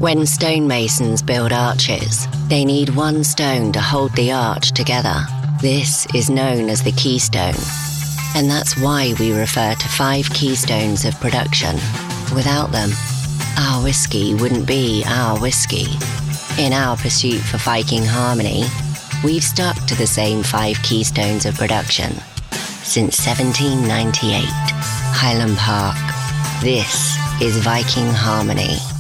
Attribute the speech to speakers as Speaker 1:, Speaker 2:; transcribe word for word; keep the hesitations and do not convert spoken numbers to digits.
Speaker 1: When stonemasons build arches, they need one stone to hold the arch together. This is known as the keystone, and that's why we refer to five keystones of production. Without them, our whiskey wouldn't be our whiskey. In our pursuit for Viking harmony, we've stuck to the same five keystones of production since seventeen ninety-eight, Highland Park. This is Viking harmony.